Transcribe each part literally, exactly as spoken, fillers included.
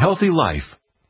healthy life.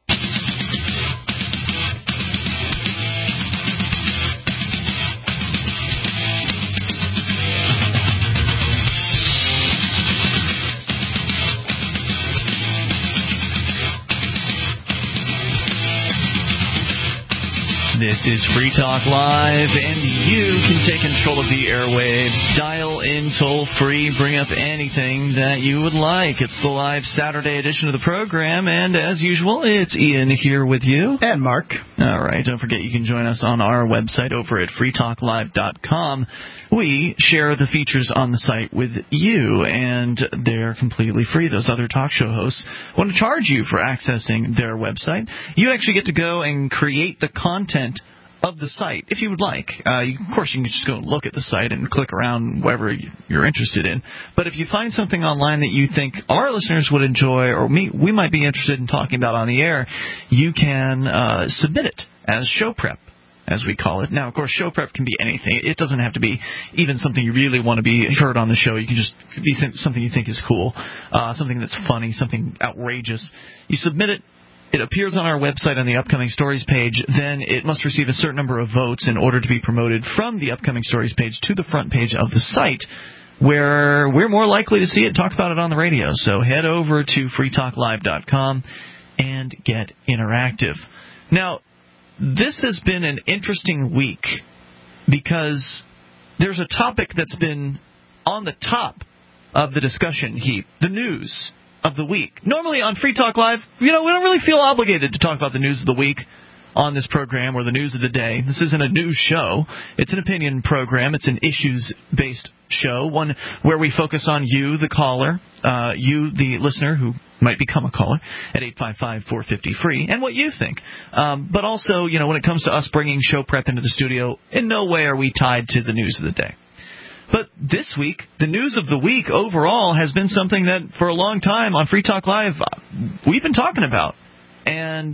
This is Free Talk Live, and you can take control of the airwaves. Dial in toll-free, bring up anything that you would like. It's the live Saturday edition of the program, and as usual, it's Ian here with you. And Mark. All right, don't forget you can join us on our website over at free talk live dot com. We share the features on the site with you, and they're completely free. Those other talk show hosts want to charge you for accessing their website. You actually get to go and create the content of the site, if you would like. Uh, you, of course, you can just go and look at the site and click around wherever you're interested in. But if you find something online that you think our listeners would enjoy or me, we might be interested in talking about on the air, you can uh, submit it as show prep, as we call it. Now, of course, show prep can be anything. It doesn't have to be even something you really want to be heard on the show. You can just be something you think is cool, uh, something that's funny, something outrageous. You submit it. It appears on our website on the Upcoming Stories page. Then it must receive a certain number of votes in order to be promoted from the Upcoming Stories page to the front page of the site, where we're more likely to see it, talk about it on the radio. So head over to free talk live dot com and get interactive. Now, this has been an interesting week because there's a topic that's been on the top of the discussion heap, the news of the week. Normally on Free Talk Live, you know, we don't really feel obligated to talk about the news of the week on this program or the news of the day. This isn't a news show. It's an opinion program. It's an issues-based show, one where we focus on you, the caller, uh, you, the listener, who might become a caller at eight five five, four five zero, free, and what you think. Um, but also, you know, when it comes to us bringing show prep into the studio, in no way are we tied to the news of the day. But this week, the news of the week overall has been something that for a long time on Free Talk Live we've been talking about. And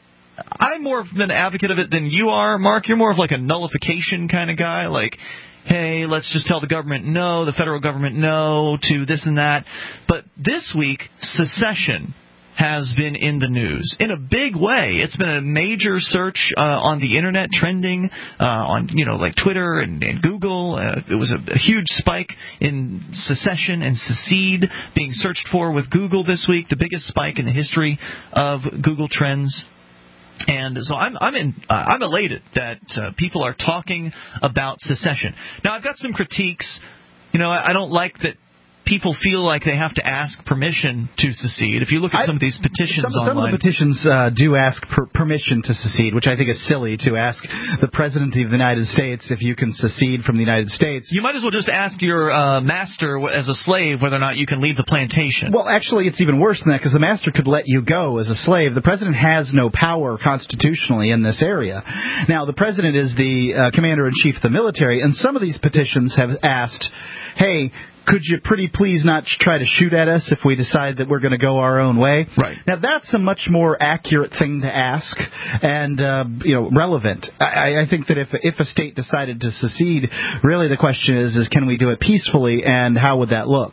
I'm more of an advocate of it than you are, Mark. You're more of like a nullification kind of guy, like, hey, let's just tell the government no, the federal government no, to this and that. But this week, secession has been in the news in a big way. It's been a major search uh, on the internet, trending uh, on, you know, like Twitter and, and Google. Uh, it was a, a huge spike in secession and secede being searched for with Google this week, the biggest spike in the history of Google Trends. And so I'm I'm in uh, I'm elated that uh, people are talking about secession. Now, I've got some critiques. You know, I, I don't like that people feel like they have to ask permission to secede. If you look at some I, of these petitions some, online... Some of the petitions uh, do ask per permission to secede, which I think is silly, to ask the President of the United States if you can secede from the United States. You might as well just ask your uh, master as a slave whether or not you can leave the plantation. Well, actually, it's even worse than that, because the master could let you go as a slave. The President has no power constitutionally in this area. Now, the President is the uh, Commander-in-Chief of the military, and some of these petitions have asked, hey, could you pretty please not try to shoot at us if we decide that we're going to go our own way? Right. Now, that's a much more accurate thing to ask and, uh, you know, relevant. I, I think that if if a state decided to secede, really the question is, is can we do it peacefully, and how would that look?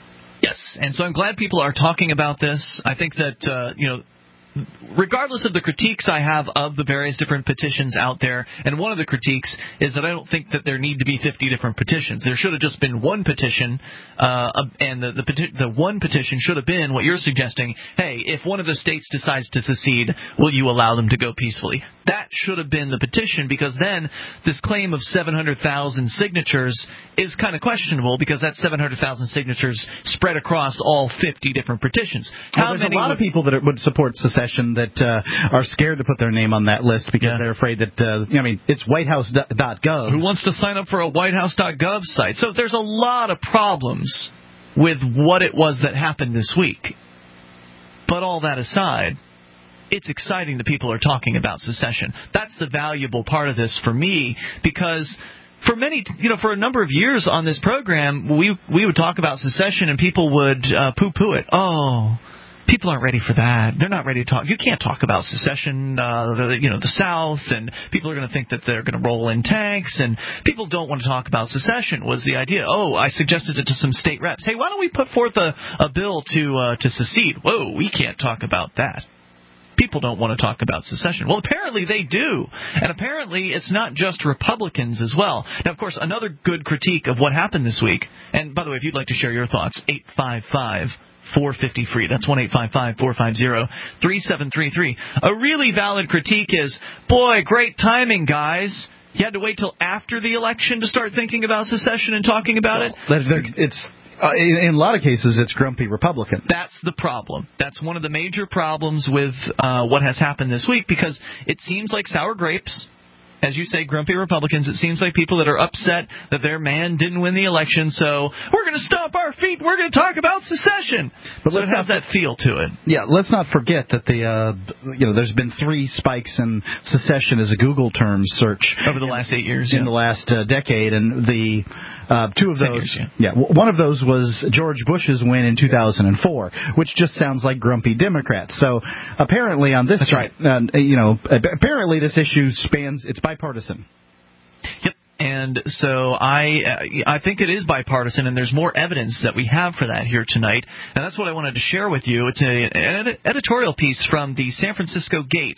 Yes, and so I'm glad people are talking about this. I think that, uh, you know, regardless of the critiques I have of the various different petitions out there, and one of the critiques is that I don't think that there need to be fifty different petitions. There should have just been one petition, uh, and the the, peti the one petition should have been what you're suggesting. Hey, if one of the states decides to secede, will you allow them to go peacefully? That should have been the petition, because then this claim of seven hundred thousand signatures is kind of questionable, because that's seven hundred thousand signatures spread across all fifty different petitions. How well, there's many a lot would... of people that would support secession that uh, are scared to put their name on that list because yeah. they're afraid that, uh, I mean, it's white house dot gov. Who wants to sign up for a white house dot gov site? So there's a lot of problems with what it was that happened this week. But all that aside, it's exciting that people are talking about secession. That's the valuable part of this for me, because for many, you know, for a number of years on this program, we we would talk about secession and people would uh, poo-poo it. Oh, People aren't ready for that. They're not ready to talk. You can't talk about secession, uh, the, you know, the South, and people are going to think that they're going to roll in tanks, and people don't want to talk about secession, was the idea. Oh, I suggested it to some state reps. Hey, why don't we put forth a, a bill to uh, to secede? Whoa, we can't talk about that. People don't want to talk about secession. Well, apparently they do. And apparently it's not just Republicans as well. Now, of course, another good critique of what happened this week, and by the way, if you'd like to share your thoughts, eight five five, four five zero, free. That's one eight five five, four five zero, three seven three three. A really valid critique is, boy, great timing, guys. You had to wait till after the election to start thinking about secession and talking about well, it? It's... Uh, in, in a lot of cases, it's grumpy Republicans. That's the problem. That's one of the major problems with uh, what has happened this week, because it seems like sour grapes, as you say, grumpy Republicans. It seems like people that are upset that their man didn't win the election, so we're going to stomp our feet. We're going to talk about secession. But so it has that feel to it. Yeah, let's not forget that the uh, you know there's been three spikes in secession as a Google term search over the last eight years. In yeah. the last uh, decade, and the uh, two of those, years, yeah. yeah, one of those was George Bush's win in two thousand four, which just sounds like grumpy Democrats. So apparently on this, That's right. uh, you know, apparently this issue spans it's bipartisan. Yep. And so I uh, I think it is bipartisan, and there's more evidence that we have for that here tonight. And that's what I wanted to share with you. It's a, an ed- editorial piece from the San Francisco Gate.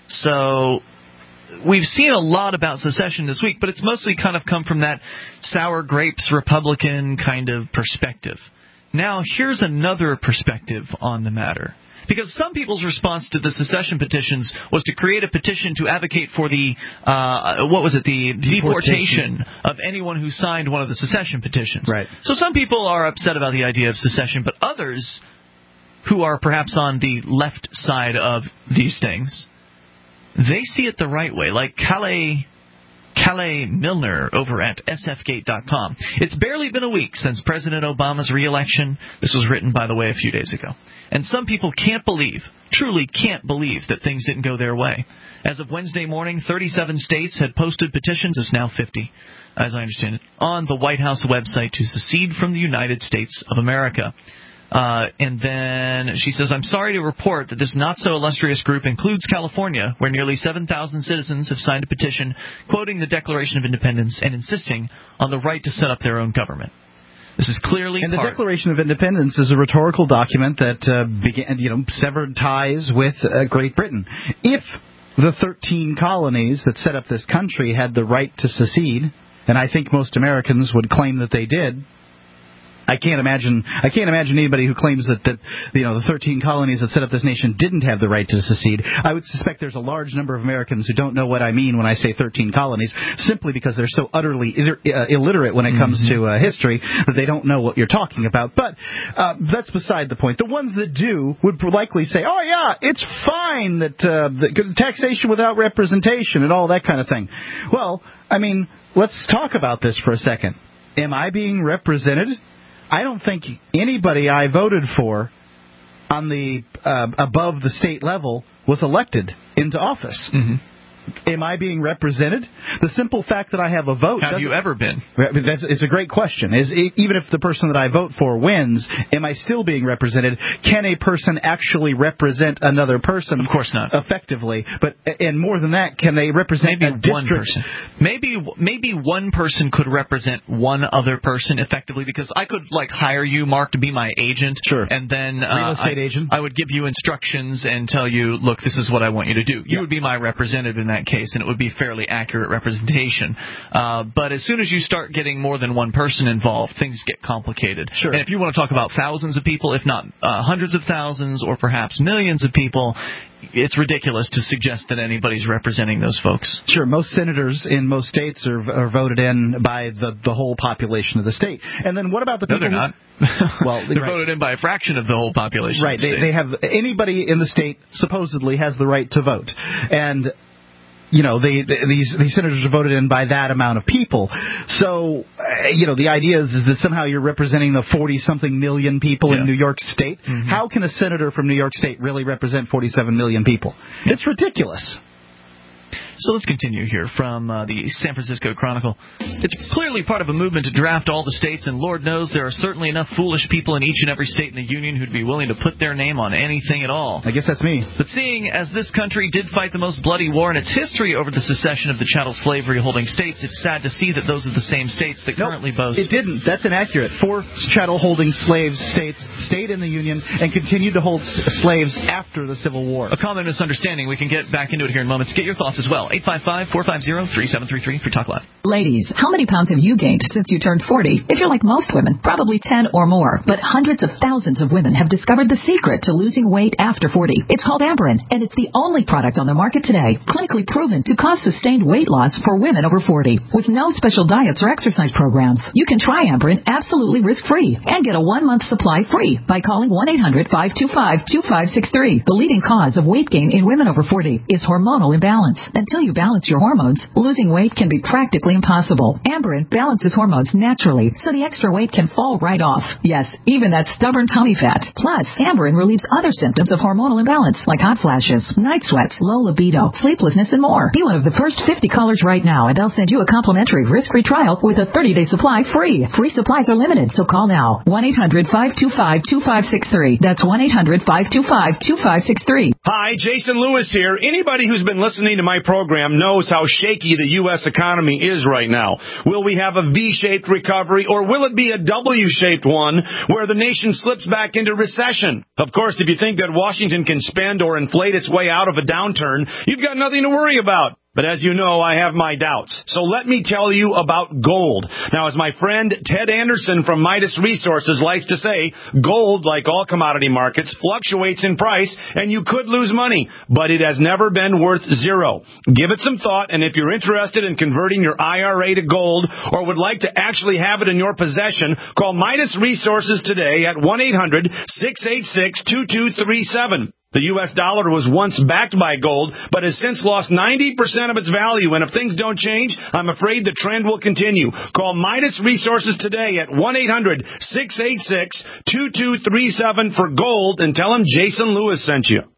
So we've seen a lot about secession this week, but it's mostly kind of come from that sour grapes Republican kind of perspective. Now, here's another perspective on the matter. Because some people's response to the secession petitions was to create a petition to advocate for the, uh, what was it, the deportation. deportation of anyone who signed one of the secession petitions. Right. So some people are upset about the idea of secession, but others who are perhaps on the left side of these things, they see it the right way, like Calais... Calais Milner over at S F gate dot com. It's barely been a week since President Obama's re-election. This was written, by the way, a few days ago. And some people can't believe, truly can't believe, that things didn't go their way. As of Wednesday morning, thirty-seven states had posted petitions, it's now fifty, as I understand it, on the White House website to secede from the United States of America. Uh, and then she says, I'm sorry to report that this not-so-illustrious group includes California, where nearly seven thousand citizens have signed a petition quoting the Declaration of Independence and insisting on the right to set up their own government. This is clearly And the part Declaration of Independence is a rhetorical document that uh, began, you know, severed ties with uh, Great Britain. If the thirteen colonies that set up this country had the right to secede, and I think most Americans would claim that they did, I can't imagine. I can't imagine anybody who claims that, that you know the thirteen colonies that set up this nation didn't have the right to secede. I would suspect there's a large number of Americans who don't know what I mean when I say thirteen colonies, simply because they're so utterly iter- uh, illiterate when it comes mm-hmm. to uh, history that they don't know what you're talking about. But uh, that's beside the point. The ones that do would likely say, "Oh yeah, it's fine that uh, the, taxation without representation and all that kind of thing." Well, I mean, let's talk about this for a second. Am I being represented? I don't think anybody I voted for on the uh, above the state level was elected into office. Mm-hmm. Am I being represented? The simple fact that I have a vote. Have you ever been? That's, it's a great question. Is even if the person that I vote for wins, am I still being represented? Can a person actually represent another person? Of course not. Effectively, but and more than that, can they represent maybe a district? one person? Maybe maybe one person could represent one other person effectively, because I could like hire you, Mark, to be my agent. Sure. And then uh, real estate I, agent. I would give you instructions and tell you, look, this is what I want you to do. You yeah. would be my representative in that case, and it would be fairly accurate representation. Uh, but as soon as you start getting more than one person involved, things get complicated. Sure. And if you want to talk about thousands of people, if not uh, hundreds of thousands, or perhaps millions of people, it's ridiculous to suggest that anybody's representing those folks. Sure. Most senators in most states are, are voted in by the, the whole population of the state. And then what about the people? No, they're not. Well, they're right. voted in by a fraction of the whole population. Right. Of the They, state. they have anybody in the state supposedly has the right to vote, and you know, they, they, these these senators are voted in by that amount of people. So, uh, you know, the idea is, is that somehow you're representing the forty-something million people yeah. in New York State. Mm-hmm. How can a senator from New York State really represent forty-seven million people? It's ridiculous. So let's continue here from uh, the San Francisco Chronicle. It's clearly part of a movement to draft all the states, and Lord knows there are certainly enough foolish people in each and every state in the Union who'd be willing to put their name on anything at all. I guess that's me. But seeing as this country did fight the most bloody war in its history over the secession of the chattel slavery-holding states, it's sad to see that those are the same states that nope, currently boast... It didn't. That's inaccurate. Four chattel-holding slaves states stayed in the Union and continued to hold slaves after the Civil War. A common misunderstanding. We can get back into it here in moments. Get your thoughts as well. eight five five, four five zero, three seven three three. Free Talk Live. Ladies, how many pounds have you gained since you turned forty? If you're like most women, probably ten or more. But hundreds of thousands of women have discovered the secret to losing weight after forty. It's called Amberen, and it's the only product on the market today clinically proven to cause sustained weight loss for women over forty. With no special diets or exercise programs, you can try Amberen absolutely risk-free and get a one-month supply free by calling one eight hundred, five two five, two five six three. The leading cause of weight gain in women over forty is hormonal imbalance. Until you balance your hormones, losing weight can be practically impossible. Amberen balances hormones naturally, so the extra weight can fall right off. Yes, even that stubborn tummy fat. Plus, Amberen relieves other symptoms of hormonal imbalance, like hot flashes, night sweats, low libido, sleeplessness, and more. Be one of the first fifty callers right now, and they'll send you a complimentary risk-free trial with a thirty-day supply free. Free supplies are limited, so call now. one eight hundred, five two five, two five six three. That's one eight hundred, five two five, two five six three. Hi, Jason Lewis here. Anybody who's been listening to my program knows how shaky the U S economy is right now. Will we have a V-shaped recovery, or will it be a W-shaped one where the nation slips back into recession? Of course, if you think that Washington can spend or inflate its way out of a downturn, you've got nothing to worry about. But as you know, I have my doubts. So let me tell you about gold. Now, as my friend Ted Anderson from Midas Resources likes to say, gold, like all commodity markets, fluctuates in price, and you could lose money. But it has never been worth zero. Give it some thought, and if you're interested in converting your I R A to gold or would like to actually have it in your possession, call Midas Resources today at one eight hundred, six eight six, two two three seven. The U S dollar was once backed by gold, but has since lost ninety percent of its value. And if things don't change, I'm afraid the trend will continue. Call Midas Resources today at one eight hundred, six eight six, two two three seven for gold and tell them Jason Lewis sent you.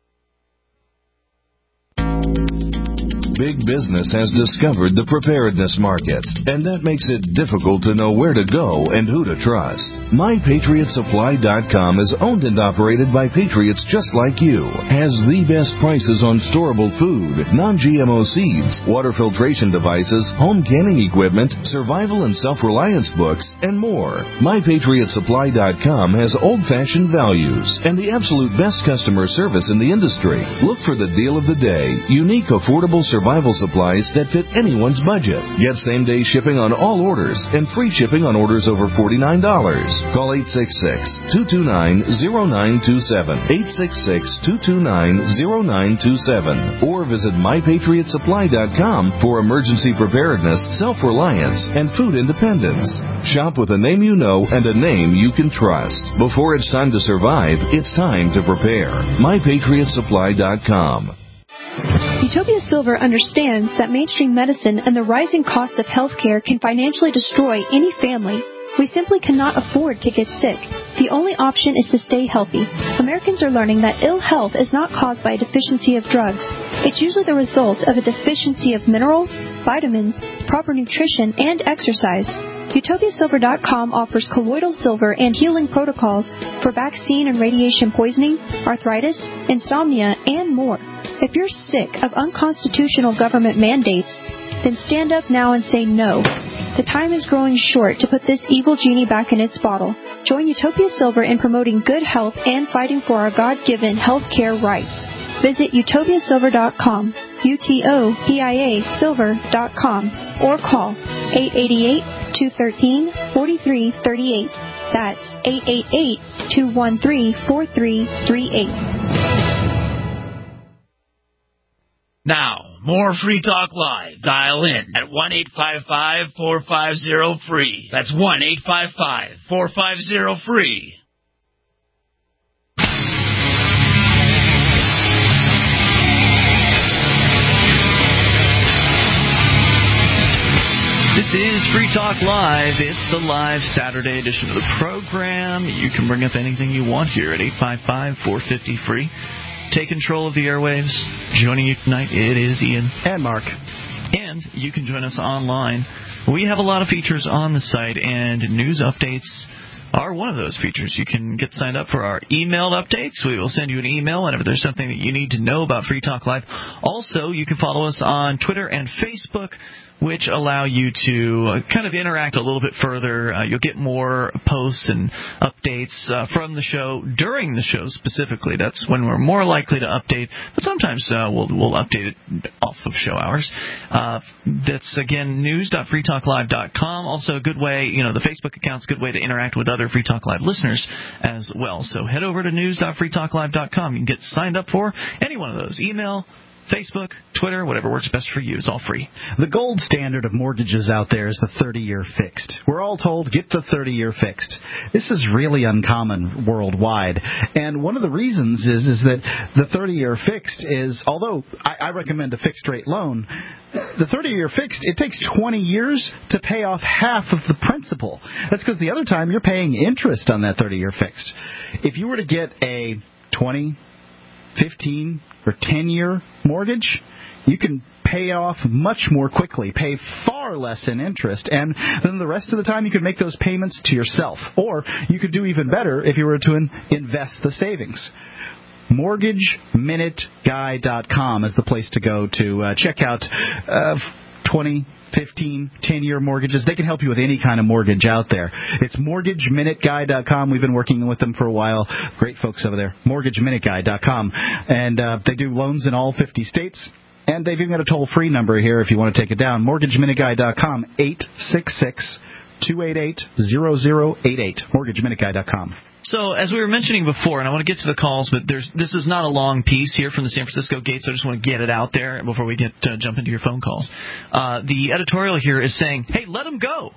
Big business has discovered the preparedness market, and that makes it difficult to know where to go and who to trust. My Patriot Supply dot com is owned and operated by patriots just like you, has the best prices on storable food, non-G M O seeds, water filtration devices, home canning equipment, survival and self-reliance books, and more. My Patriot Supply dot com has old-fashioned values and the absolute best customer service in the industry. Look for the deal of the day, unique, affordable survival Survival supplies that fit anyone's budget. Get same-day shipping on all orders and free shipping on orders over forty-nine dollars. Call eight six six, two two nine, zero nine two seven, eight six six, two two nine, zero nine two seven, or visit My Patriot Supply dot com for emergency preparedness, self-reliance, and food independence. Shop with a name you know and a name you can trust. Before it's time to survive, it's time to prepare. My Patriot Supply dot com. Utopia Silver understands that mainstream medicine and the rising costs of healthcare can financially destroy any family. We simply cannot afford to get sick. The only option is to stay healthy. Americans are learning that ill health is not caused by a deficiency of drugs. It's usually the result of a deficiency of minerals, vitamins, proper nutrition, and exercise. Utopia Silver dot com offers colloidal silver and healing protocols for vaccine and radiation poisoning, arthritis, insomnia, and more. If you're sick of unconstitutional government mandates, then stand up now and say no. The time is growing short to put this evil genie back in its bottle. Join Utopia Silver in promoting good health and fighting for our God-given health care rights. Visit Utopia Silver dot com, U T O P I A Silver dot com, or call eight eight eight, two one three, four three three eight. That's eight eight eight, two one three, four three three eight. Now, more Free Talk Live. Dial in at one eight five five, four five zero, free. That's one eight five five, four five zero, free. This is Free Talk Live. It's the live Saturday edition of the program. You can bring up anything you want here at eight five five, four five zero, free. take control of the airwaves. Joining you tonight, it is Ian. And Mark. And you can join us online. We have a lot of features on the site, and news updates are one of those features. You can get signed up for our emailed updates. We will send you an email whenever there's something that you need to know about Free Talk Live. Also, you can follow us on Twitter and Facebook, which allow you to kind of interact a little bit further. Uh, you'll get more posts and updates uh, from the show during the show specifically. That's when we're more likely to update, but sometimes uh, we'll we'll update it off of show hours. Uh, that's, again, news dot free talk live dot com. Also a good way, you know, the Facebook account's a good way to interact with other Free Talk Live listeners as well. So head over to news dot free talk live dot com. You can get signed up for any one of those. Email, Facebook, Twitter, whatever works best for you. It's all free. The gold standard of mortgages out there is the thirty-year fixed. We're all told, get the thirty-year fixed. This is really uncommon worldwide. And one of the reasons is is that the thirty-year fixed is, although I, I recommend a fixed-rate loan, the thirty-year fixed, it takes twenty years to pay off half of the principal. That's because the other time you're paying interest on that thirty-year fixed. If you were to get a twenty, fifteen, or ten-year mortgage, you can pay off much more quickly, pay far less in interest, and then the rest of the time you could make those payments to yourself. Or you could do even better if you were to in- invest the savings. mortgage minute guy dot com is the place to go to uh, check out uh, twenty, fifteen, ten-year mortgages. They can help you with any kind of mortgage out there. It's mortgage minute guy dot com. We've been working with them for a while. Great folks over there. mortgage minute guy dot com. And uh, they do loans in all fifty states. And they've even got a toll-free number here if you want to take it down. mortgage minute guy dot com, eight six six, two eight eight, zero zero eight eight. mortgage minute guy dot com. So, as we were mentioning before, and I want to get to the calls, but there's this is not a long piece here from the San Francisco Gate, so I just want to get it out there before we get uh, jump into your phone calls. Uh, the editorial here is saying, hey, let them go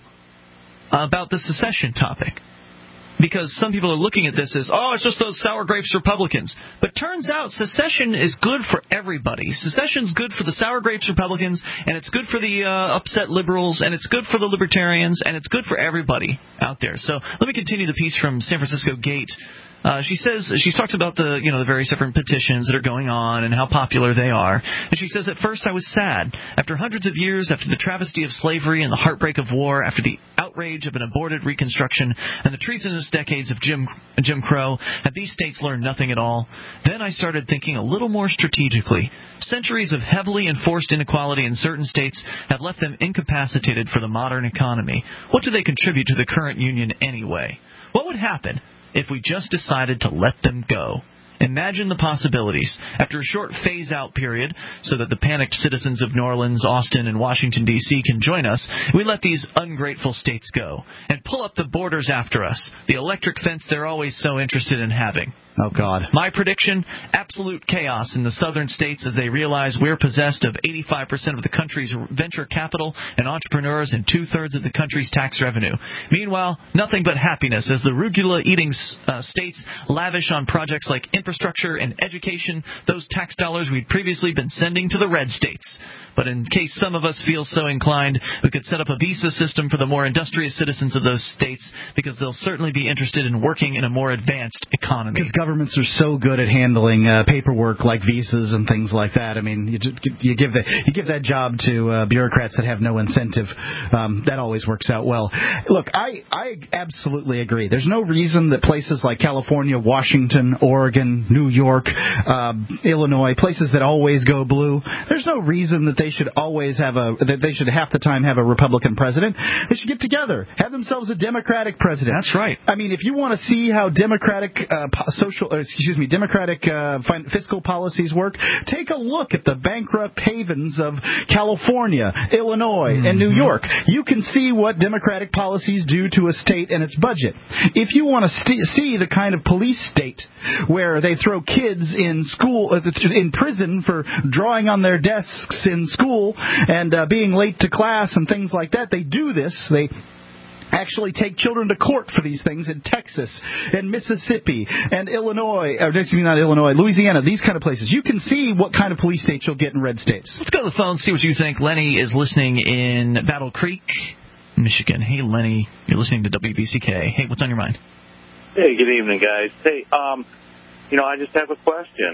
uh, about the secession topic. Because some people are looking at this as, oh, it's just those sour grapes Republicans. But turns out secession is good for everybody. Secession's good for the sour grapes Republicans, and it's good for the uh, upset liberals, and it's good for the libertarians, and it's good for everybody out there. So let me continue the piece from San Francisco Gate. Uh, she says she's talked about the you know the various different petitions that are going on and how popular they are. And she says, at first I was sad. After hundreds of years, after the travesty of slavery and the heartbreak of war, after the outrage of an aborted Reconstruction and the treasonous decades of Jim Jim Crow, have these states learned nothing at all? Then I started thinking a little more strategically. Centuries of heavily enforced inequality in certain states have left them incapacitated for the modern economy. What do they contribute to the current union anyway? What would happen if we just decided to let them go? Imagine the possibilities. After a short phase-out period, so that the panicked citizens of New Orleans, Austin, and Washington, D C can join us, we let these ungrateful states go and pull up the borders after us, the electric fence they're always so interested in having. Oh, God. My prediction, absolute chaos in the southern states as they realize we're possessed of eighty-five percent of the country's venture capital and entrepreneurs and two-thirds of the country's tax revenue. Meanwhile, nothing but happiness as the arugula-eating uh, states lavish on projects like infrastructure and education those tax dollars we'd previously been sending to the red states. But in case some of us feel so inclined, we could set up a visa system for the more industrious citizens of those states because they'll certainly be interested in working in a more advanced economy. Because governments are so good at handling uh, paperwork like visas and things like that. I mean, you, just, you give the, you give that job to uh, bureaucrats that have no incentive. Um, that always works out well. Look, I, I absolutely agree. There's no reason that places like California, Washington, Oregon, New York, uh, Illinois, places that always go blue, there's no reason that they should always have a, that they should half the time have a Republican president. They should get together, have themselves a Democratic president. That's right. I mean, if you want to see how Democratic uh, social, uh, excuse me, Democratic uh, fiscal policies work, take a look at the bankrupt havens of California, Illinois, mm-hmm. and New York. You can see what Democratic policies do to a state and its budget. If you want to st- see the kind of police state where they throw kids in school, uh, in prison for drawing on their desks in school and uh, being late to class and things like that, they do this. They actually take children to court for these things in Texas and Mississippi and Illinois, or excuse me, not Illinois, Louisiana, these kind of places. You can see what kind of police state you'll get in red states. Let's go to the phone and see what you think. Lenny is listening in Battle Creek, Michigan. Hey, Lenny, you're listening to W B C K. Hey, what's on your mind? Hey, good evening, guys. Hey, um, you know, I just have a question.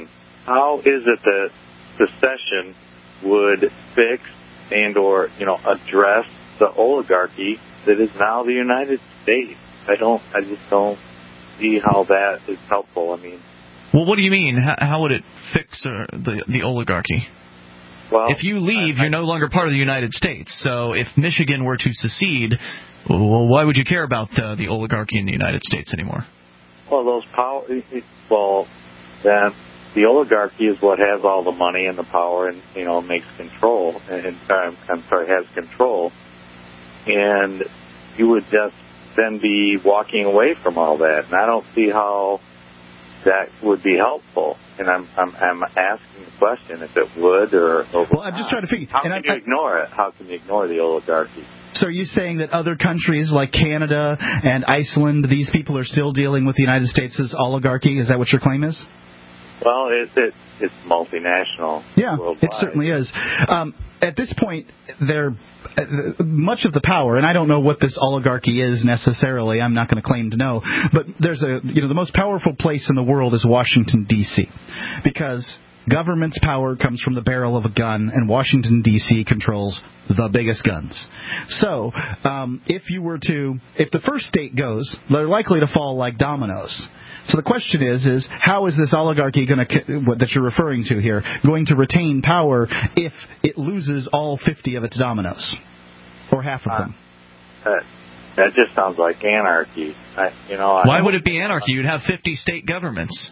how is it that secession would fix and or, you know, address the oligarchy that is now the United States? I don't, I just don't see how that is helpful. I mean, well, what do you mean? How, how would it fix uh, the the oligarchy? Well, if you leave, I, I, you're no longer part of the United States. So if Michigan were to secede, well, why would you care about uh, the oligarchy in the United States anymore? Well, those power. Well, then the oligarchy is what has all the money and the power, and you know makes control. And I'm, I'm sorry, has control. And you would just then be walking away from all that, and I don't see how that would be helpful. And I'm I'm, I'm asking the question if it would or, or well, I'm just trying to figure. How and can I, you ignore it? How can you ignore the oligarchy? So are you saying that other countries like Canada and Iceland, these people are still dealing with the United States' oligarchy? Is that what your claim is? Well, it, it, it's multinational. Yeah, worldwide. It certainly is. Um, at this point, they're uh, much of the power, and I don't know what this oligarchy is necessarily. I'm not going to claim to know, but there's a you know the most powerful place in the world is Washington D C because government's power comes from the barrel of a gun, and Washington D C controls the biggest guns. So, um, if you were to, if the first state goes, they're likely to fall like dominoes. So the question is, is how is this oligarchy going to, that you're referring to here, going to retain power if it loses all fifty of its dominoes, or half of them? Uh, that, that just sounds like anarchy. I, you know. Why I, would it be anarchy? You'd have fifty state governments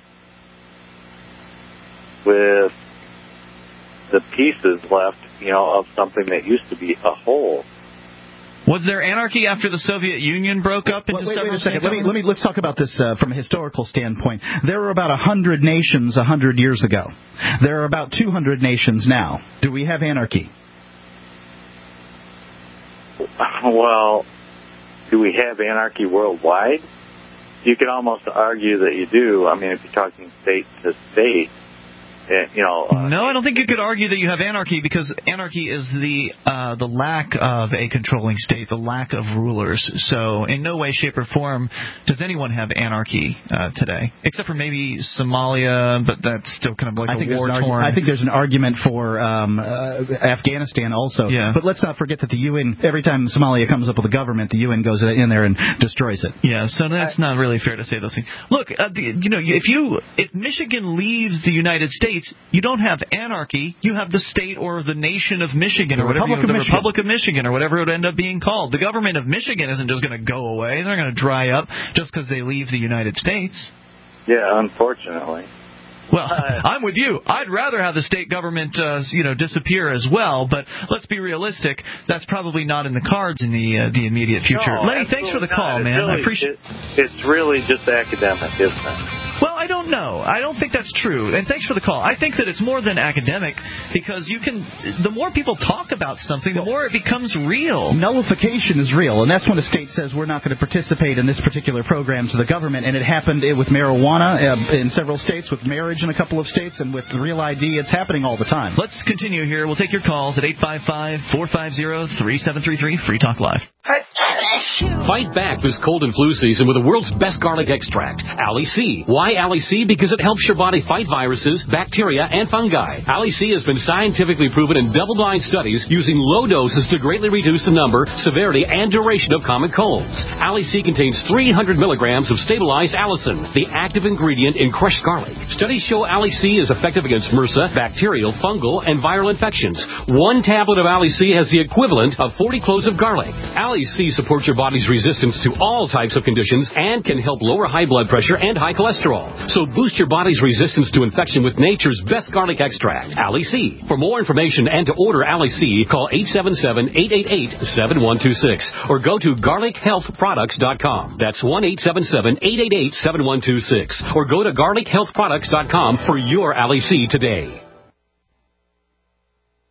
with the pieces left, you know, of something that used to be a whole. Was there anarchy after the Soviet Union broke up into wait, wait, several wait a second. state Let me, let me let's talk about this uh, from a historical standpoint. There were about a hundred nations a hundred years ago. There are about two hundred nations now. Do we have anarchy? Well, do we have anarchy worldwide? You could almost argue that you do. I mean, if you're talking state to state. You know, uh, no, I don't think you could argue that you have anarchy because anarchy is the uh, the lack of a controlling state, the lack of rulers. So in no way, shape, or form does anyone have anarchy uh, today, except for maybe Somalia, but that's still kind of like I a think war-torn. I think there's an argument for um, uh, Afghanistan also. Yeah. But let's not forget that the U N, every time Somalia comes up with a government, the U N goes in there and destroys it. Yeah, so that's not really fair to say those things. Look, uh, the, you know, if you if Michigan leaves the United States, you don't have anarchy. You have the state or the nation of Michigan, the or whatever, Republic you know, of the Michigan. Republic of Michigan, or whatever it would end up being called. The government of Michigan isn't just going to go away. They're going to dry up just because they leave the United States. Yeah, unfortunately. Well, I'm with you. I'd rather have the state government, uh, you know, disappear as well. But let's be realistic. That's probably not in the cards in the uh, the immediate future. No, Lenny, thanks for the call, not. man. Really, I appreciate. It, it's really just academic, isn't it? Well, I don't know. I don't think that's true. And thanks for the call. I think that it's more than academic because you can. The more people talk about something, the more it becomes real. Nullification is real, and that's when a state says we're not going to participate in this particular program to the government. And it happened with marijuana uh, in several states, with marriage in a couple of states, and with Real I D. It's happening all the time. Let's continue here. We'll take your calls at eight five five, four five zero, three seven three three. Free Talk Live. Fight back this cold and flu season with the world's best garlic extract, Ali C. Why Ali C? Because it helps your body fight viruses, bacteria, and fungi. Ali C has been scientifically proven in double-blind studies using low doses to greatly reduce the number, severity, and duration of common colds. Ali C contains three hundred milligrams of stabilized allicin, the active ingredient in crushed garlic. Studies show Ali C is effective against MRSA, bacterial, fungal, and viral infections. One tablet of Ali C has the equivalent of forty cloves of garlic. Ali C supports your body's resistance to all types of conditions and can help lower high blood pressure and high cholesterol. So boost your body's resistance to infection with nature's best garlic extract, Ali C. For more information and to order Ali C, call eight seven seven, eight eight eight, seven one two six or go to garlic health products dot com. That's one eight seven seven, eight eight eight, seven one two six or go to garlic health products dot com for your Ali C today.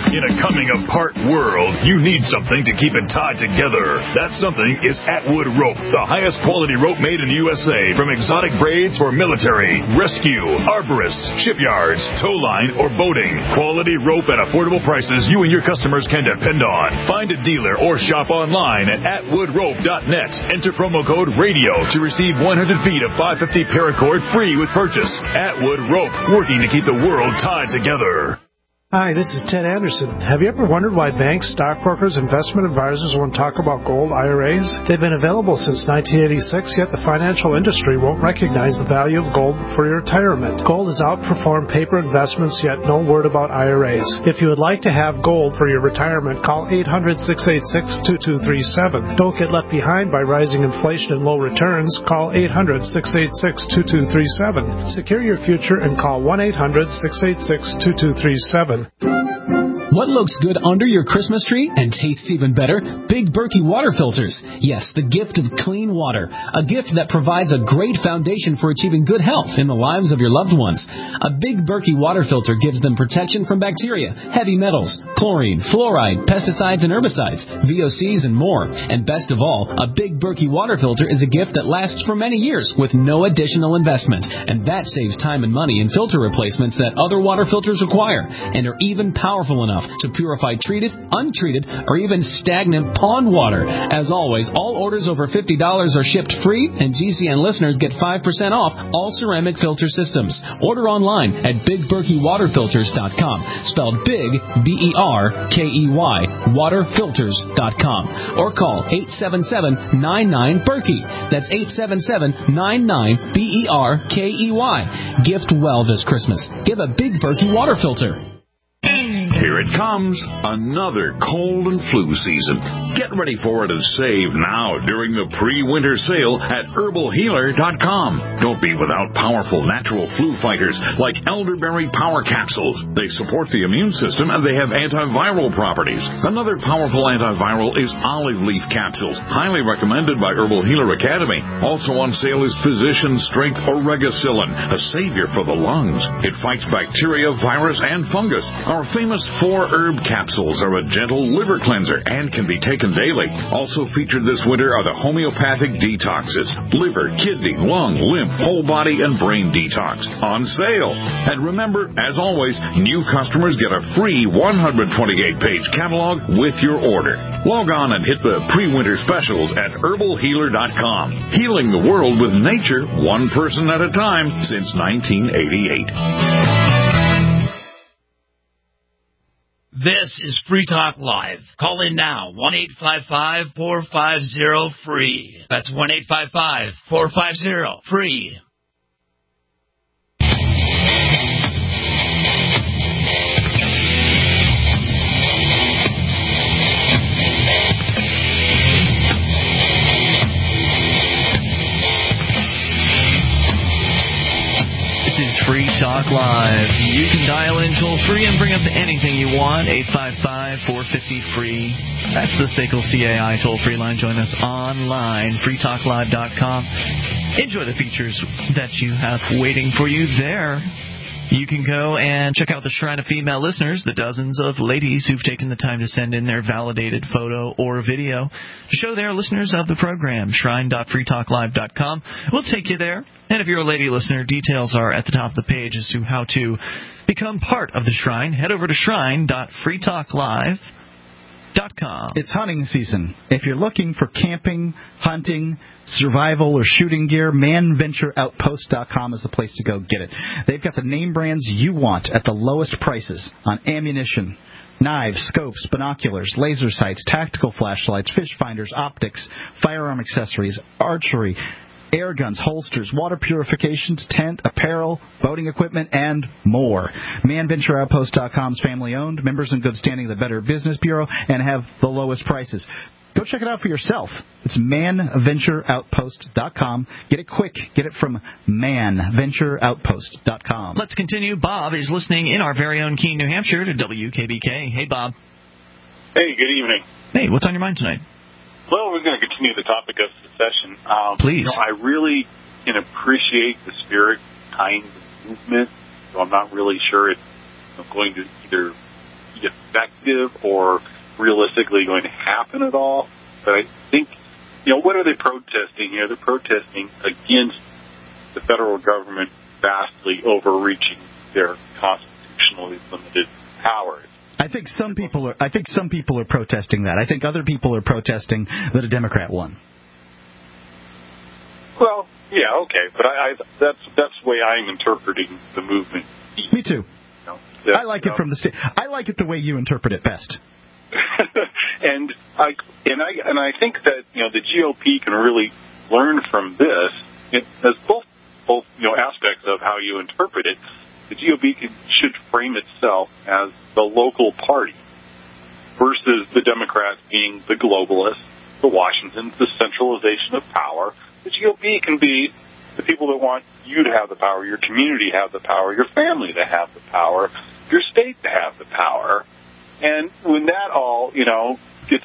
In a coming-apart world, you need something to keep it tied together. That something is Atwood Rope, the highest quality rope made in the U S A. From exotic braids for military, rescue, arborists, shipyards, tow line, or boating. Quality rope at affordable prices you and your customers can depend on. Find a dealer or shop online at atwood rope dot net. Enter promo code RADIO to receive one hundred feet of five fifty paracord free with purchase. Atwood Rope, working to keep the world tied together. Hi, this is Ted Anderson. Have you ever wondered why banks, stockbrokers, investment advisors won't talk about gold I R As? They've been available since nineteen eighty-six, yet the financial industry won't recognize the value of gold for your retirement. Gold has outperformed paper investments, yet no word about I R As. If you would like to have gold for your retirement, call eight hundred, six eight six, two two three seven. Don't get left behind by rising inflation and low returns. Call eight hundred, six eight six, two two three seven. Secure your future and call one eight hundred, six eight six, two two three seven. What looks good under your Christmas tree and tastes even better? Big Berkey water filters. Yes, the gift of clean water. A gift that provides a great foundation for achieving good health in the lives of your loved ones. A Big Berkey water filter gives them protection from bacteria, heavy metals, chlorine, fluoride, pesticides and herbicides, V O Cs, and more. And best of all, a Big Berkey water filter is a gift that lasts for many years with no additional investment. And that saves time and money in filter replacements that other water filters require, and are even powerful enough to purify treated, untreated, or even stagnant pond water. As always, all orders over fifty dollars are shipped free, and G C N listeners get five percent off all ceramic filter systems. Order online at big berkey water filters dot com, spelled big, B E R K E Y, water filters dot com, or call eight seven seven, nine nine, Berkey. That's eight seven seven, nine nine, B E R K E Y. Gift well this Christmas. Give a Big Berkey water filter. Here it comes, another cold and flu season. Get ready for it and save now during the pre-winter sale at herbal healer dot com. Don't be without powerful natural flu fighters like elderberry power capsules. They support the immune system and they have antiviral properties. Another powerful antiviral is olive leaf capsules, highly recommended by Herbal Healer Academy. Also on sale is Physician Strength Oregacillin, a savior for the lungs. It fights bacteria, virus, and fungus. Our famous Four herb capsules are a gentle liver cleanser and can be taken daily. Also featured this winter are the homeopathic detoxes, liver, kidney, lung, lymph, whole body, and brain detox on sale. And remember, as always, new customers get a free one hundred twenty-eight page catalog with your order. Log on and hit the pre-winter specials at herbal healer dot com. Healing the world with nature, one person at a time, since nineteen eighty-eight. This is Free Talk Live. Call in now, one eight five five, four five zero, free. That's one eight five five, four five zero, free. This is Free Talk Live. You can dial in toll-free and bring up anything you want, eight five five, four five zero, free. That's the S A C L C A I toll-free line. Join us online, free talk live dot com. Enjoy the features that you have waiting for you there. You can go and check out the Shrine of Female Listeners, the dozens of ladies who've taken the time to send in their validated photo or video to show they're listeners of the program, shrine dot free talk live dot com. We'll take you there. And if you're a lady listener, details are at the top of the page as to how to become part of the Shrine. Head over to shrine dot free talk live dot com. It's hunting season. If you're looking for camping, hunting, survival, or shooting gear, man venture outpost dot com is the place to go get it. They've got the name brands you want at the lowest prices on ammunition, knives, scopes, binoculars, laser sights, tactical flashlights, fish finders, optics, firearm accessories, archery, air guns, holsters, water purifications, tent, apparel, boating equipment, and more. man venture outpost dot com is family-owned, members in good standing of the Better Business Bureau, and have the lowest prices. Go check it out for yourself. It's man venture outpost dot com. Get it quick. Get it from man venture outpost dot com. Let's continue. Bob is listening in our very own Keene, New Hampshire to W K B K. Hey, Bob. Hey, good evening. Hey, what's on your mind tonight? Well, we're going to continue the topic of secession. Um, Please. You know, I really can appreciate the spirit behind the movement, so I'm not really sure it's going to either be effective or realistically going to happen at all. But I think, you know, what are they protesting here? They're protesting against the federal government vastly overreaching their constitutionally limited powers. I think some people are. I think some people are protesting that. I think other people are protesting that a Democrat won. Well, yeah, okay, but I, I that's that's the way I'm interpreting the movement. Me too. You know, that, I like it know. from the sta- I like it the way you interpret it best. and I and I and I think that you know the G O P can really learn from this. It has both both you know aspects of how you interpret it. The G O P can, should frame itself as the local party versus the Democrats being the globalists, the Washingtons, the centralization of power. The G O P can be the people that want you to have the power, your community to have the power, your family to have the power, your state to have the power. And when that all, you know, gets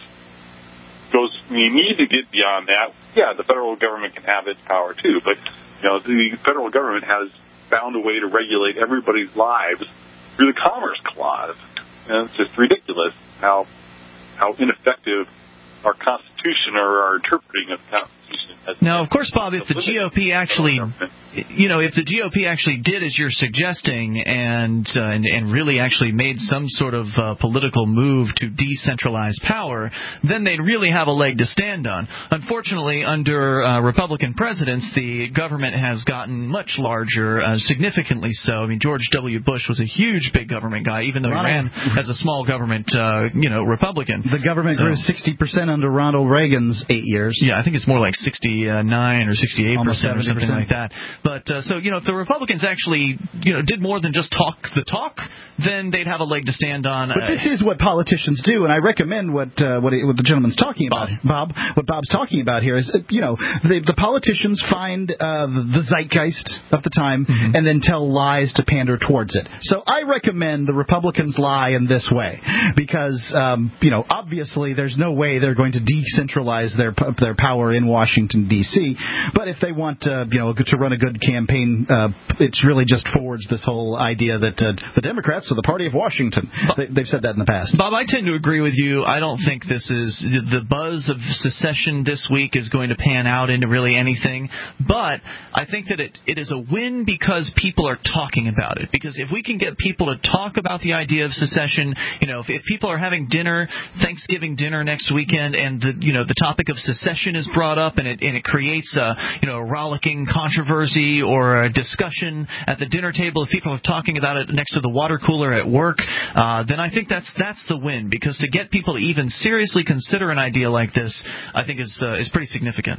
goes, you need to get beyond that. Yeah, the federal government can have its power too, but you know, the federal government has found a way to regulate everybody's lives through the Commerce Clause. And it's just ridiculous how how ineffective our Constitution or our interpreting of the Constitution has been. Now, of course, Bob, if the G O P actually, you know, if the G O P actually did as you're suggesting and uh, and, and really actually made some sort of uh, political move to decentralize power, then they'd really have a leg to stand on. Unfortunately, under uh, Republican presidents, the government has gotten much larger, uh, significantly so. I mean, George W. Bush was a huge big government guy, even though he ran as a small government, uh, you know, Republican. The government so, grew sixty percent under Ronald Reagan's eight years. Yeah, I think it's more like sixty-nine or sixty-eight percent or something like that. But, uh, so, you know, if the Republicans actually, you know, did more than just talk the talk, then they'd have a leg to stand on. But this is what politicians do, and I recommend what uh, what, it, what the gentleman's talking about, Bob. Bob. What Bob's talking about here is, you know, the, the politicians find uh, the zeitgeist of the time mm-hmm. and then tell lies to pander towards it. So I recommend the Republicans lie in this way because, um, you know, obviously there's no way they're going to decentralize their their power in Washington, D C, but if they want, uh, you know, to run a good campaign, uh, it's really just forwards this whole idea that uh, the Democrats are the party of Washington. They, they've said that in the past. Bob, I tend to agree with you. I don't think this is the buzz of secession this week is going to pan out into really anything, but I think that it, it is a win because people are talking about it. Because if we can get people to talk about the idea of secession, you know, if, if people are having dinner, Thanksgiving dinner next weekend, and the you know the topic of secession is brought up, and it and it creates a you know a rollicking controversy or a discussion at the dinner table. If people are talking about it next to the water cooler at work, uh, then I think that's that's the win. Because to get people to even seriously consider an idea like this, I think is uh, is pretty significant.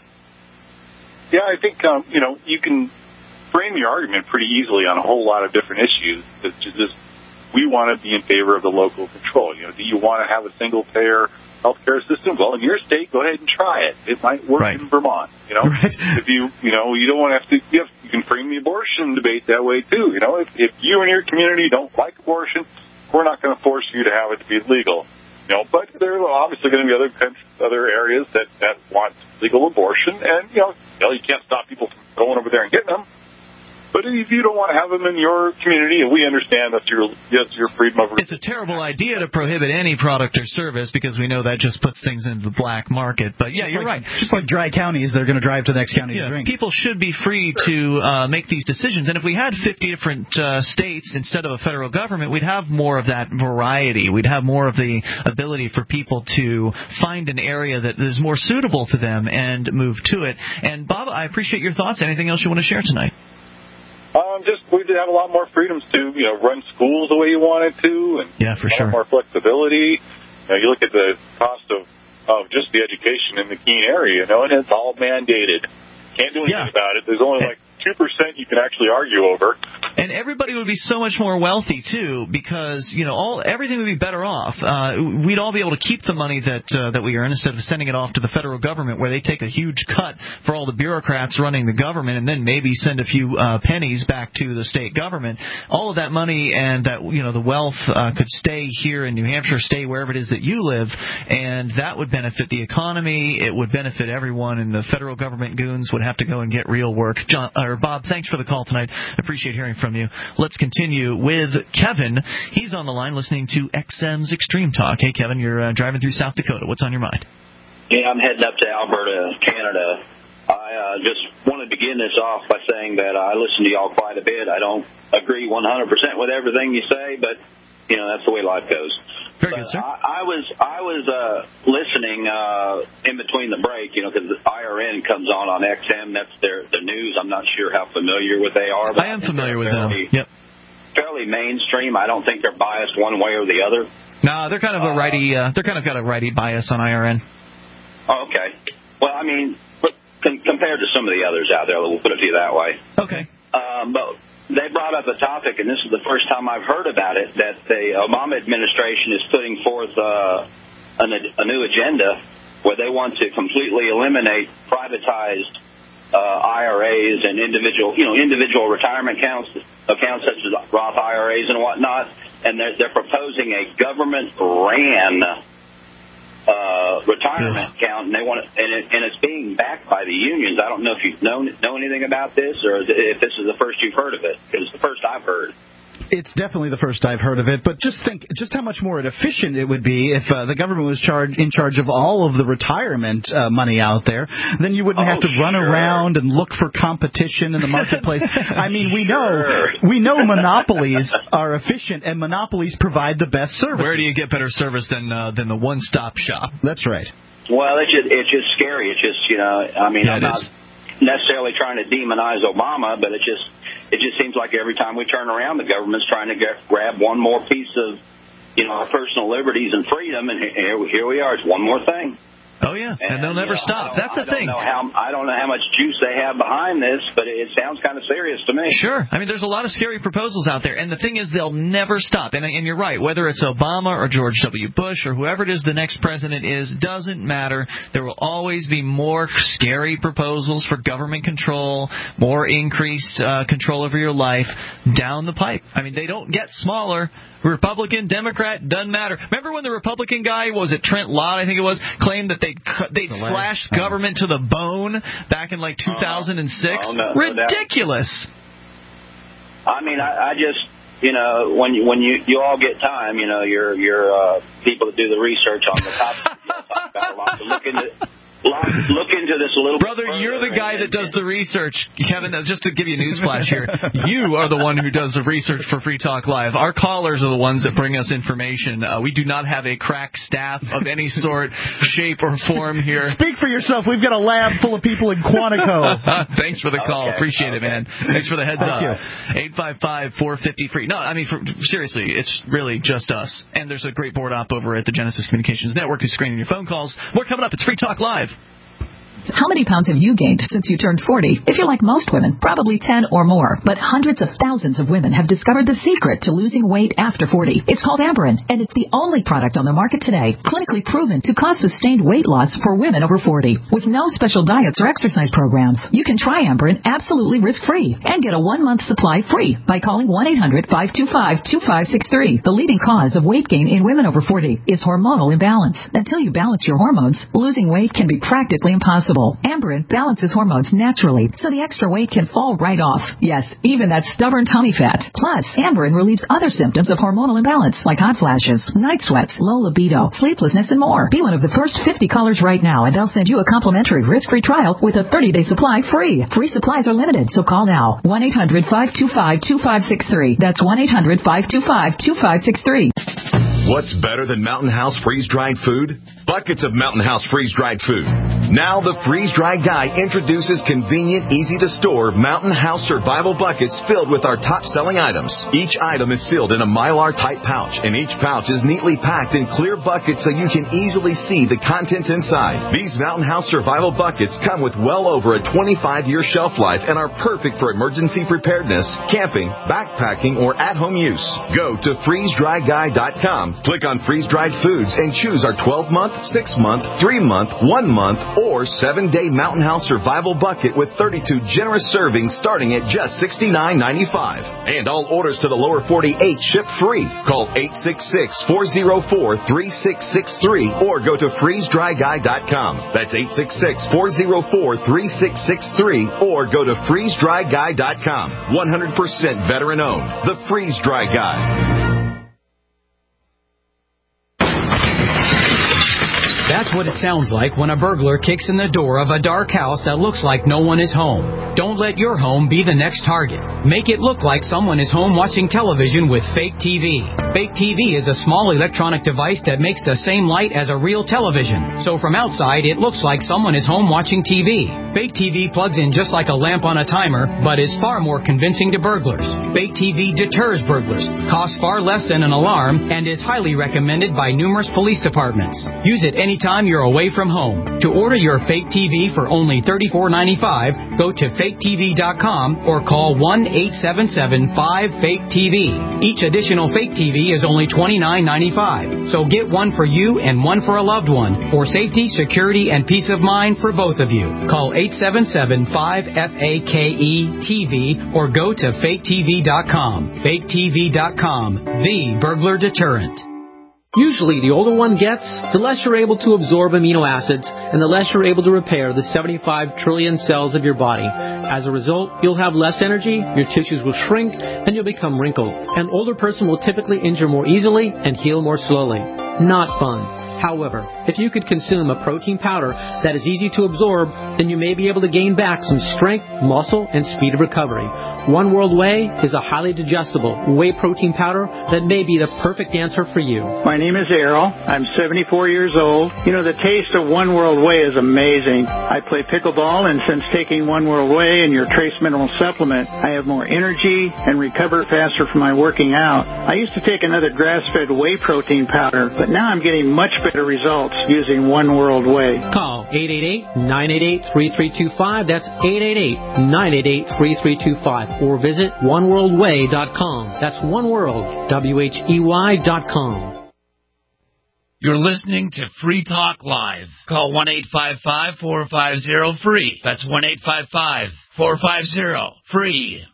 Yeah, I think um, you know you can frame your argument pretty easily on a whole lot of different issues. It's just we want to be in favor of the local control. You know, do you want to have a single payer healthcare system? Well, in your state, go ahead and try it. It might work right. in Vermont. You know, right. if you you know you don't want to have to. You, have, you can frame the abortion debate that way too. You know, if if you and your community don't like abortion, we're not going to force you to have it to be legal. You know, but there are obviously going to be other other areas that that want legal abortion, and you know, you know, you can't stop people from going over there and getting them. But if you don't want to have them in your community, and we understand that's your that's your freedom of... It's a terrible idea to prohibit any product or service because we know that just puts things into the black market. But yeah, just you're like, right. Just like dry counties, they're going to drive to the next county yeah, to drink. People should be free sure. to uh, make these decisions. And if we had fifty different uh, states instead of a federal government, we'd have more of that variety. We'd have more of the ability for people to find an area that is more suitable to them and move to it. And Bob, I appreciate your thoughts. Anything else you want to share tonight? Um, just we have a lot more freedoms to, you know, run schools the way you wanted to, and yeah, for a lot sure. more flexibility. You know, you look at the cost of, of just the education in the Keene area, you know, and it's all mandated. Can't do anything yeah. about it. There's only like two percent you can actually argue over. And everybody would be so much more wealthy, too, because, you know, all everything would be better off. Uh, we'd all be able to keep the money that uh, that we earn instead of sending it off to the federal government where they take a huge cut for all the bureaucrats running the government and then maybe send a few uh, pennies back to the state government. All of that money and that, you know, the wealth uh, could stay here in New Hampshire, stay wherever it is that you live, and that would benefit the economy. It would benefit everyone, and the federal government goons would have to go and get real work. John, or better. Bob, thanks for the call tonight. Appreciate hearing from you. Let's continue with Kevin. He's on the line listening to X M's Extreme Talk. Hey, Kevin, you're uh, driving through South Dakota. What's on your mind? Yeah, I'm heading up to Alberta, Canada. I uh, just wanted to begin this off by saying that I listen to y'all quite a bit. I don't agree one hundred percent with everything you say, but, you know, that's the way life goes. Very but good, sir. I, I was I was uh, listening uh, in between the break, you know, because the I R N comes on on X M. That's their the news. I'm not sure how familiar with they are. But I am familiar with fairly, them. Yep. Fairly mainstream. I don't think they're biased one way or the other. No, they're kind of a righty. Uh, they're kind of got a righty bias on I R N. Oh, okay. Well, I mean, compared to some of the others out there, we'll put it to you that way. Okay. Um, but they brought up a topic, and this is the first time I've heard about it, that the Obama administration is putting forth uh, an, a new agenda where they want to completely eliminate privatized uh, I R As and individual, you know, individual retirement accounts, accounts such as Roth I R As and whatnot, and they're, they're proposing a government-ran Uh, retirement yeah. account, and they want it, and, it, and it's being backed by the unions. I don't know if you know know anything about this, or if this is the first you've heard of it. Because it's the first I've heard. It's definitely the first I've heard of it, but just think just how much more efficient it would be if uh, the government was charged in charge of all of the retirement uh, money out there. Then you wouldn't oh, have to run sure. around and look for competition in the marketplace. I mean, we sure. know we know monopolies are efficient, and monopolies provide the best service. Where do you get better service than uh, than the one-stop shop? That's right. Well, it's just it's just scary. It's just you know, I mean, yeah, I'm not is. necessarily trying to demonize Obama, but it just it just seems like every time we turn around, the government's trying to get, grab one more piece of, you know, our personal liberties and freedom, and here, here we are. It's one more thing. Oh, yeah, and, and they'll never you know, stop. That's the I don't thing. Know how, I don't know how much juice they have behind this, but it sounds kind of serious to me. Sure. I mean, there's a lot of scary proposals out there, and the thing is they'll never stop. And, and you're right, whether it's Obama or George W. Bush or whoever it is the next president is, doesn't matter. There will always be more scary proposals for government control, more increased uh, control over your life down the pipe. I mean, they don't get smaller. Republican, Democrat, doesn't matter. Remember when the Republican guy, was it Trent Lott, I think it was, claimed that they'd, they'd slash government to the bone back in like two thousand six? Oh, no, no, Ridiculous. I mean, I, I just, you know, when you, when you, you all get time, you know, your your uh, people that do the research on the topic, you know, talk about a lot to look into. Look into this a little Brother, bit further. You're the guy that does the research. Kevin, just to give you a newsflash here, you are the one who does the research for Free Talk Live. Our callers are the ones that bring us information. Uh, we do not have a crack staff of any sort, shape, or form here. Speak for yourself. We've got a lab full of people in Quantico. Thanks for the call. Okay, Appreciate okay. it, man. Thanks for the heads Thank up. you. eight five five, four five zero, free. No, I mean, for, seriously, it's really just us. And there's a great board op over at the Genesis Communications Network who's screening your phone calls. More coming up. It's Free Talk Live. How many pounds have you gained since you turned forty? If you're like most women, probably ten or more. But hundreds of thousands of women have discovered the secret to losing weight after forty. It's called Amberen, and it's the only product on the market today clinically proven to cause sustained weight loss for women over forty. With no special diets or exercise programs, you can try Amberen absolutely risk-free and get a one-month supply free by calling one eight hundred, five two five, two five six three. The leading cause of weight gain in women over forty is hormonal imbalance. Until you balance your hormones, losing weight can be practically impossible. Amberen balances hormones naturally, so the extra weight can fall right off. Yes, even that stubborn tummy fat. Plus, Amberen relieves other symptoms of hormonal imbalance, like hot flashes, night sweats, low libido, sleeplessness, and more. Be one of the first fifty callers right now, and they'll send you a complimentary risk-free trial with a thirty-day supply free. Free supplies are limited, so call now. one eight hundred, five two five, two five six three. That's one eight hundred, five two five, two five six three. What's better than Mountain House freeze-dried food? Buckets of Mountain House freeze-dried food. Now the freeze-dried guy introduces convenient, easy-to-store Mountain House survival buckets filled with our top-selling items. Each item is sealed in a Mylar-type pouch, and each pouch is neatly packed in clear buckets so you can easily see the contents inside. These Mountain House survival buckets come with well over a twenty-five year shelf life and are perfect for emergency preparedness, camping, backpacking, or at-home use. Go to freeze dry guy dot com. Click on freeze-dried foods and choose our twelve month, six month, three month, one month, or seven-day Mountain House Survival Bucket with thirty-two generous servings starting at just sixty-nine ninety-five. And all orders to the lower forty-eight ship free. Call eight six six, four oh four, three six six three or go to freeze dry guy dot com. That's eight six six, four oh four, three six six three or go to freeze dry guy dot com. one hundred percent veteran owned. The Freeze Dry Guy. That's what it sounds like when a burglar kicks in the door of a dark house that looks like no one is home. Don't let your home be the next target. Make it look like someone is home watching television with Fake T V. Fake T V is a small electronic device that makes the same light as a real television. So from outside, it looks like someone is home watching T V. Fake T V plugs in just like a lamp on a timer, but is far more convincing to burglars. Fake T V deters burglars, costs far less than an alarm, and is highly recommended by numerous police departments. Use it anytime Time you're away from home. To order your Fake T V for only thirty-four ninety-five, go to fake T V dot com or call one eight seven seven, five, fake T V. Each additional Fake T V is only twenty-nine ninety-five. So get one for you and one for a loved one. For safety, security, and peace of mind for both of you. Call eight seven seven, five, F A K E T V or go to fake T V dot com. fake T V dot com, the burglar deterrent. Usually, the older one gets, the less you're able to absorb amino acids, and the less you're able to repair the seventy-five trillion cells of your body. As a result, you'll have less energy, your tissues will shrink, and you'll become wrinkled. An older person will typically injure more easily and heal more slowly. Not fun. However, if you could consume a protein powder that is easy to absorb, then you may be able to gain back some strength, muscle, and speed of recovery. One World Whey is a highly digestible whey protein powder that may be the perfect answer for you. My name is Errol. I'm seventy-four years old. You know, the taste of One World Whey is amazing. I play pickleball, and since taking One World Whey and your trace mineral supplement, I have more energy and recover faster from my working out. I used to take another grass-fed whey protein powder, but now I'm getting much better results using One World Whey. Call eight eight eight, nine eight eight, three three two five. That's eight eight eight, nine eight eight, three three two five. Or visit one world way dot com. That's one world, W H E Y dot com. You're listening to Free Talk Live. Call one eight five five, four five zero, free. That's one eight five five, four five zero, free.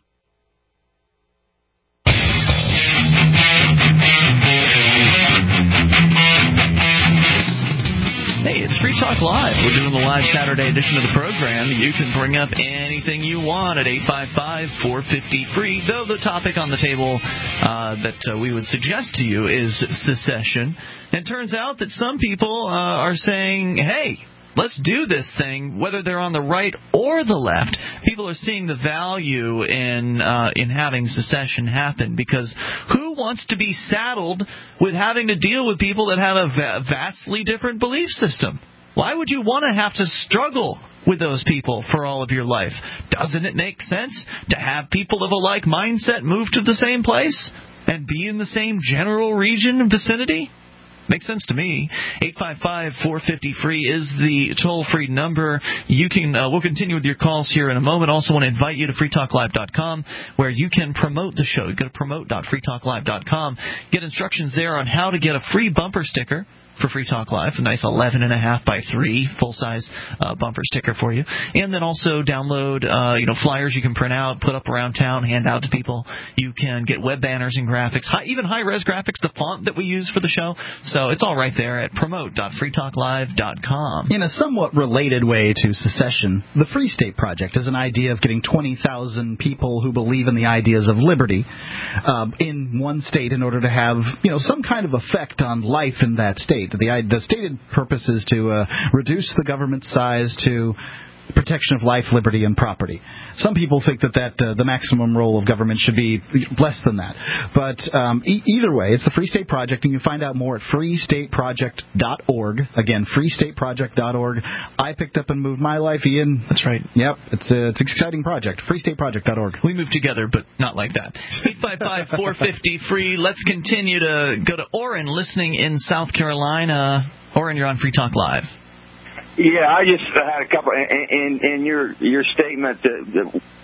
Hey, it's Free Talk Live. We're doing the live Saturday edition of the program. You can bring up anything you want at eight five five, four five zero, free. Though the topic on the table uh, that uh, we would suggest to you is secession. And it turns out that some people uh, are saying, hey, let's do this thing, whether they're on the right or the left. People are seeing the value in uh, in having secession happen, because who wants to be saddled with having to deal with people that have a va- vastly different belief system? Why would you want to have to struggle with those people for all of your life? Doesn't it make sense to have people of a like mindset move to the same place and be in the same general region and vicinity? Makes sense to me. eight five five, four five zero, free is the toll-free number. You can. Uh, we'll continue with your calls here in a moment. Also want to invite you to free talk live dot com, where you can promote the show. Go to promote dot free talk live dot com. Get instructions there on how to get a free bumper sticker for Free Talk Live, a nice eleven and a half by three full-size uh, bumper sticker for you. And then also download uh, you know, flyers you can print out, put up around town, hand out to people. You can get web banners and graphics, high, even high-res graphics, the font that we use for the show. So it's all right there at promote dot free talk live dot com. In a somewhat related way to secession, the Free State Project is an idea of getting twenty thousand people who believe in the ideas of liberty uh, in one state in order to have, you know, some kind of effect on life in that state. The, the stated purpose is to uh, reduce the government size to protection of life, liberty, and property. Some people think that, that uh, the maximum role of government should be less than that. But um, e- either way, it's the Free State Project, and you can find out more at free state project dot org. Again, free state project dot org. I picked up and moved my life, Ian. That's right. Yep, it's, a, it's an exciting project. free state project dot org. We moved together, but not like that. eight five five, four five zero, free. Let's continue to go to Orrin, listening in South Carolina. Orrin, you're on Free Talk Live. Yeah, I just had a couple in, in, in your your statement that, that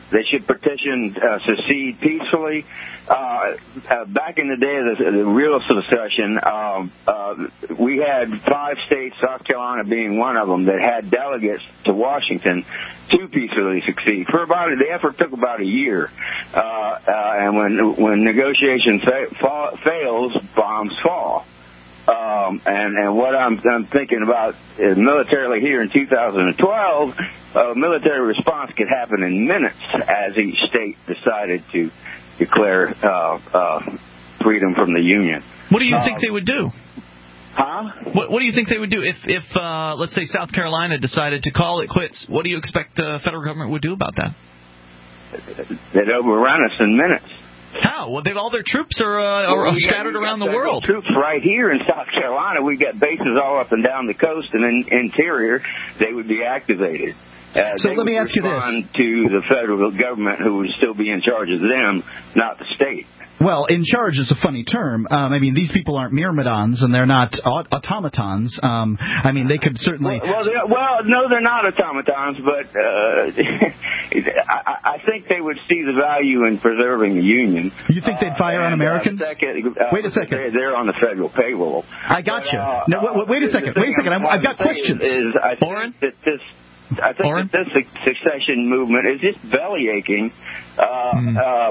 they should petition uh, secede peacefully. Uh, uh, back in the day of the, the real secession, um, uh, we had five states, South Carolina being one of them, that had delegates to Washington to peacefully succeed. For about the effort took about a year, uh, uh, and when when negotiation fa- fa- fails, bombs fall. Um, and, and what I'm, I'm thinking about is militarily here in two thousand twelve, a military response could happen in minutes as each state decided to declare uh, uh, freedom from the Union. What do you um, think they would do? Huh? What, what do you think they would do if, if uh, let's say, South Carolina decided to call it quits? What do you expect the federal government would do about that? They'd overrun us in minutes. How? Well, they've all their troops are, uh, are well, we scattered got, we around got the world. Troops right here in South Carolina. We've got bases all up and down the coast and in interior. They would be activated. Uh, so let me ask you this: to the federal government, who would still be in charge of them, not the state. Well, in charge is a funny term. Um, I mean, these people aren't myrmidons, and they're not aut- automatons. Um, I mean, they could certainly... Well, well, well no, they're not automatons, but uh, I, I think they would see the value in preserving the Union. You think they'd fire uh, on Americans? Uh, second, uh, wait a second. They're, they're on the federal payroll. I got but, you. Uh, no, wait, wait a second. Wait a second. I'm, I've got questions. Is, I think that this... I think Oren? that this succession movement is just belly aching uh, mm. uh,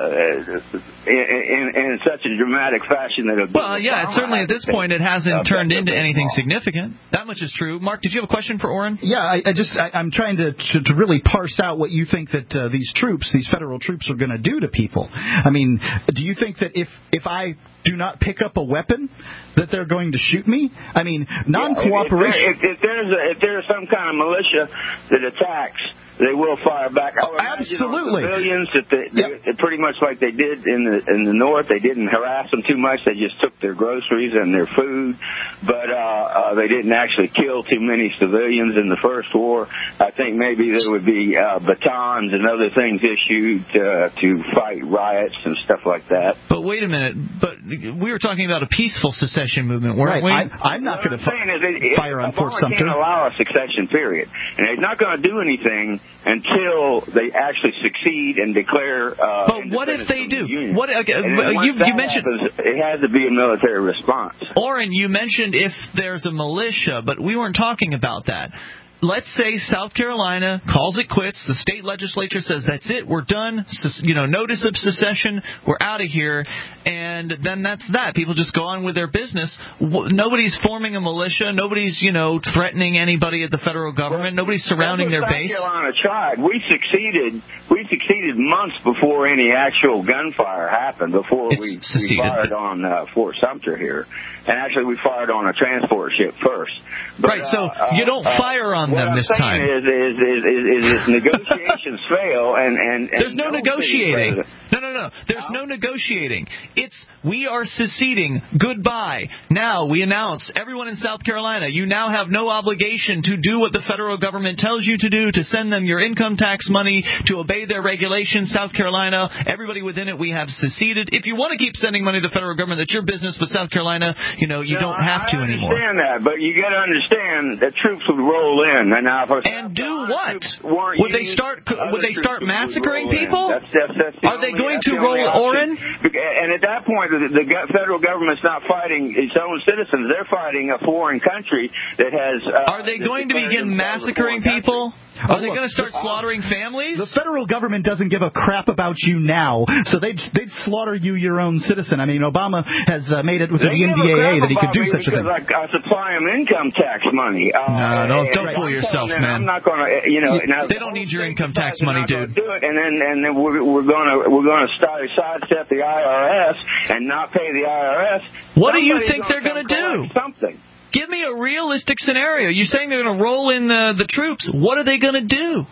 uh, in, in such a dramatic fashion that. Well, yeah, certainly at this point it hasn't uh, turned into anything significant. That much is true. Mark, did you have a question for Oren? Yeah, I, I just I, I'm trying to, to to really parse out what you think that uh, these troops, these federal troops, are going to do to people. I mean, do you think that if if I do not pick up a weapon, that they're going to shoot me? I mean, non-cooperation. Yeah, if, if, if there's a, if there's some kind of militia that attacks, they will fire back. I would Absolutely. Civilians, that they, yep. they, pretty much like they did in the in the north, they didn't harass them too much. They just took their groceries and their food, but uh, uh, they didn't actually kill too many civilians in the first war. I think maybe there would be uh, batons and other things issued uh, to fight riots and stuff like that. But wait a minute. But we were talking about a peaceful secession movement, weren't right. we? I, I'm not going to f- fire on Fort Sumter. Can't allow a succession period, and they're not going to do anything until they actually succeed and declare. Uh, but what if they do? The what okay, you, you mentioned happens, it has to be a military response. Oren, you mentioned if there's a militia, but we weren't talking about that. Let's say South Carolina calls it quits. The state legislature says, that's it, we're done. You know, notice of secession, we're out of here. And then that's that. People just go on with their business. Nobody's forming a militia. Nobody's, you know, threatening anybody at the federal government. Nobody's surrounding their base. South Carolina tried. We succeeded. We succeeded months before any actual gunfire happened, before we, we fired on uh, Fort Sumter here. And actually, we fired on a transport ship first. But, right, so uh, you don't uh, fire on them I'm this time. Is, is, is, is, is if negotiations fail and, and, and there's no negotiating. No, no, no. There's no negotiating. It's we are seceding. Goodbye. Now we announce, everyone in South Carolina, you now have no obligation to do what the federal government tells you to do, to send them your income tax money, to obey their regulations. South Carolina, everybody within it, we have seceded. If you want to keep sending money to the federal government, that's your business. But South Carolina, you know, you no, don't have I to anymore. I understand that, but you got to understand that troops would roll in, and now if and do what? Would they start? Would they start massacring people? That's, that's, that's the Are only, they going to the roll Oren? And at that point, the, the federal government's not fighting its own citizens; they're fighting a foreign country that has. Uh, Are they going to begin massacring people? Are they going to start slaughtering families? The federal government doesn't give a crap about you now, so they'd, they'd slaughter you, your own citizen. I mean, Obama has uh, made it with the N D A A that he could do such a thing. I, I supply them income tax money. Uh, no, don't, don't fool yourself, them, man. I'm not going to, you know. Now, they don't need your income tax money, dude. Do it, and then and then we're, we're going to we're going to sidestep the I R S and not pay the I R S. What do you think they're going to do? Something. Give me a realistic scenario. You're saying they're going to roll in the, the troops. What are they going to do?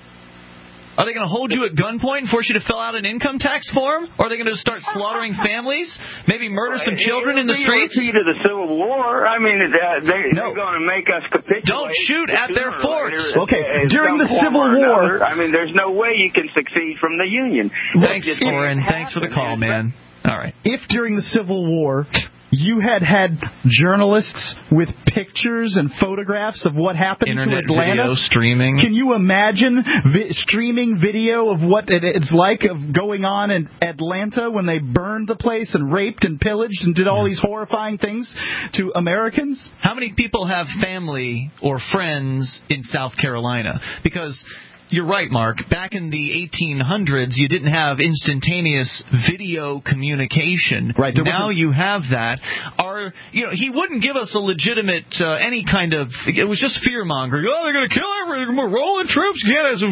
Are they going to hold you at gunpoint and force you to fill out an income tax form? Or are they going to start slaughtering families? Maybe murder some children in the streets? It'll be a repeat of the Civil War. I mean, uh, they, no. they're going to make us capitulate. Don't shoot at their forts. Okay, during the Civil War. I mean, there's no way you can succeed from the Union. Thanks, Oren. Thanks for the call, man. All right. If during the Civil War you had had journalists with pictures and photographs of what happened Internet to Atlanta. video streaming. Can you imagine vi- streaming video of what it, it's like of going on in Atlanta when they burned the place and raped and pillaged and did all these horrifying things to Americans? How many people have family or friends in South Carolina? Because you're right, Mark. Back in the eighteen hundreds, you didn't have instantaneous video communication. Right. Now you have that. Our, you know, he wouldn't give us a legitimate uh, any kind of. It was just fear mongering. Oh, they're going to kill everyone. We're rolling troops. Get us.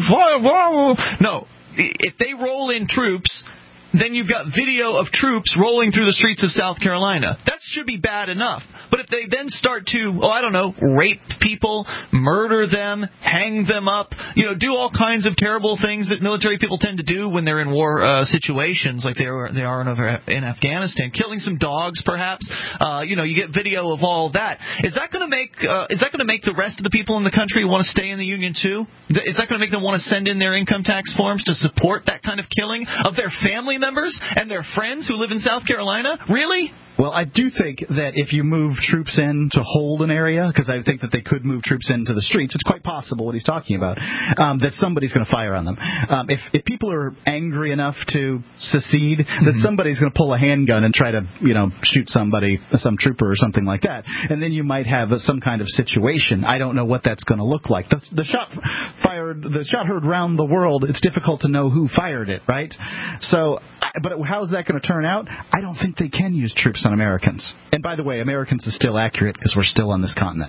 No, if they roll in troops, then you've got video of troops rolling through the streets of South Carolina. That should be bad enough. But if they then start to, oh, I don't know, rape people, murder them, hang them up, you know, do all kinds of terrible things that military people tend to do when they're in war uh, situations, like they are, they are in, over in Afghanistan, killing some dogs, perhaps. Uh, you know, you get video of all that. Is that going to make uh, is that going to make the rest of the people in the country want to stay in the Union too? Is that going to make them want to send in their income tax forms to support that kind of killing of their family members and their friends who live in South Carolina? Really? Well, I do think that if you move troops in to hold an area, because I think that they could move troops into the streets, it's quite possible what he's talking about, um, that somebody's going to fire on them. Um, if, if people are angry enough to secede, mm-hmm. that somebody's going to pull a handgun and try to, you know, shoot somebody, some trooper or something like that. And then you might have a, some kind of situation. I don't know what that's going to look like. The, the shot fired, the shot heard round the world. It's difficult to know who fired it, right? So, but how's that going to turn out? I don't think they can use troops on Americans. And by the way, Americans is still accurate because we're still on this continent.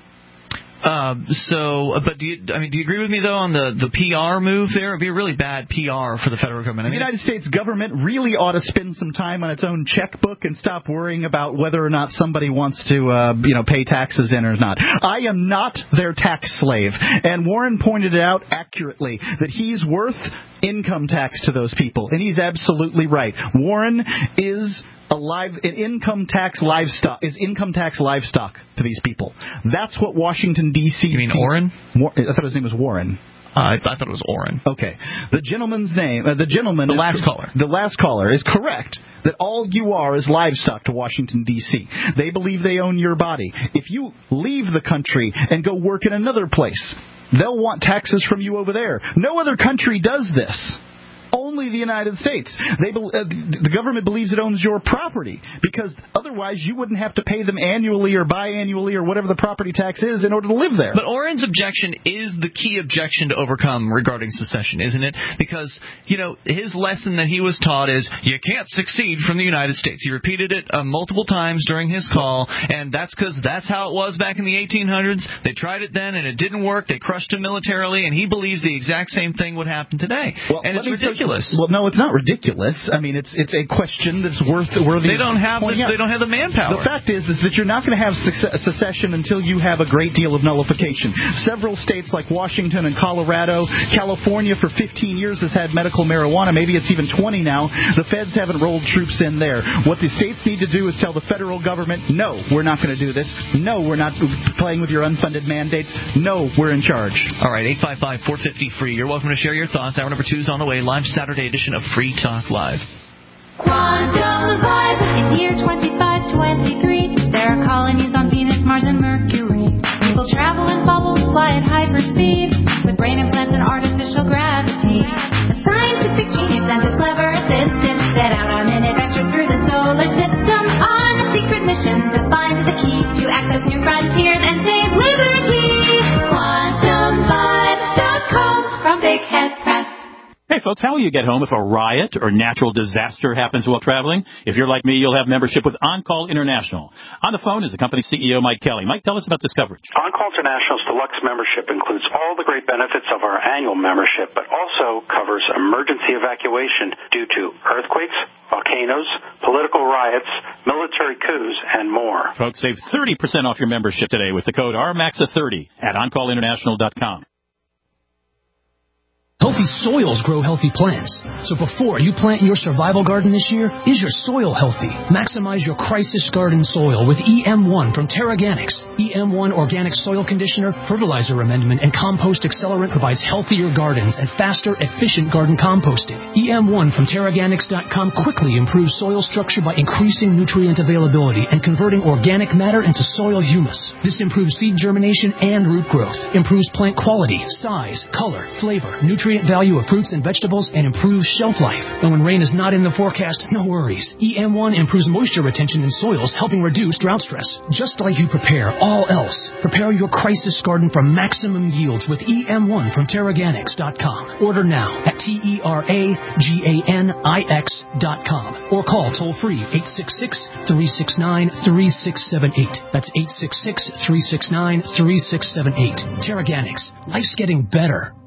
Uh, so, but do you? I mean, do you agree with me though on the, the P R move there? It'd be a really bad P R for the federal government. I mean, the United States government really ought to spend some time on its own checkbook and stop worrying about whether or not somebody wants to, uh, you know, pay taxes in or not. I am not their tax slave, and Warren pointed it out accurately that he's worth income tax to those people, and he's absolutely right. Warren is a live an income tax livestock is income tax livestock to these people. That's what Washington D C You mean Orrin? War, I thought his name was Warren. Uh, I, I thought it was Orrin. Okay, the gentleman's name, uh, the gentleman, the is, last caller, the last caller is correct. That all you are is livestock to Washington D C They believe they own your body. If you leave the country and go work in another place, they'll want taxes from you over there. No other country does this. Only the United States. They, uh, the government believes it owns your property because otherwise you wouldn't have to pay them annually or biannually or whatever the property tax is in order to live there. But Orrin's objection is the key objection to overcome regarding secession, isn't it? Because, you know, his lesson that he was taught is you can't succeed from the United States. He repeated it uh, multiple times during his call, and that's because that's how it was back in the eighteen hundreds. They tried it then, and it didn't work. They crushed him militarily, and he believes the exact same thing would happen today. Well, and it's ridiculous. Well, no, it's not ridiculous. I mean, it's it's a question that's worth worthy. They don't have the, they don't have the manpower. The fact is, is that you're not going to have secession until you have a great deal of nullification. Several states like Washington and Colorado, California for fifteen years has had medical marijuana. Maybe it's even twenty now. The feds haven't rolled troops in there. What the states need to do is tell the federal government, no, we're not going to do this. No, we're not playing with your unfunded mandates. No, we're in charge. All right, eight five five, four five zero, free. You're welcome to share your thoughts. Hour number two is on the way. Live Saturday edition of Free Talk Live. Quantum Vibe, it's year twenty-five twenty-three. There are colonies on Venus, Mars, and Mercury. People travel in bubbles, fly at hyperspeed, with brain implants and artificial gravity. A scientific genius and his clever assistant set out on an adventure through the solar system on a secret mission to find the key to access new frontiers and save liberty. Quantum Vibe dot com from Big Head Press. Hey folks, how will you get home if a riot or natural disaster happens while traveling? If you're like me, you'll have membership with On-Call International. On the phone is the company's C E O, Mike Kelly. Mike, tell us about this coverage. On-Call International's deluxe membership includes all the great benefits of our annual membership, but also covers emergency evacuation due to earthquakes, volcanoes, political riots, military coups, and more. Folks, save thirty percent off your membership today with the code R M A X A thirty at on call international dot com. Health Healthy soils grow healthy plants. So before you plant your survival garden this year, is your soil healthy? Maximize your crisis garden soil with E M one from Terraganics. E M one Organic Soil Conditioner, Fertilizer Amendment, and Compost Accelerant provides healthier gardens and faster, efficient garden composting. E M one from Terraganics dot com quickly improves soil structure by increasing nutrient availability and converting organic matter into soil humus. This improves seed germination and root growth, improves plant quality, size, color, flavor, nutrient value of fruits and vegetables, and improves shelf life. And when rain is not in the forecast, no worries. E M one improves moisture retention in soils, helping reduce drought stress. Just like you prepare all else, prepare your crisis garden for maximum yields with E M one from Terraganics dot com. Order now at T E R A G A N I X dot com or call toll free eight six six, three six nine, three six seven eight. That's eight six six, three six nine, three six seven eight. Terraganics. Life's getting better.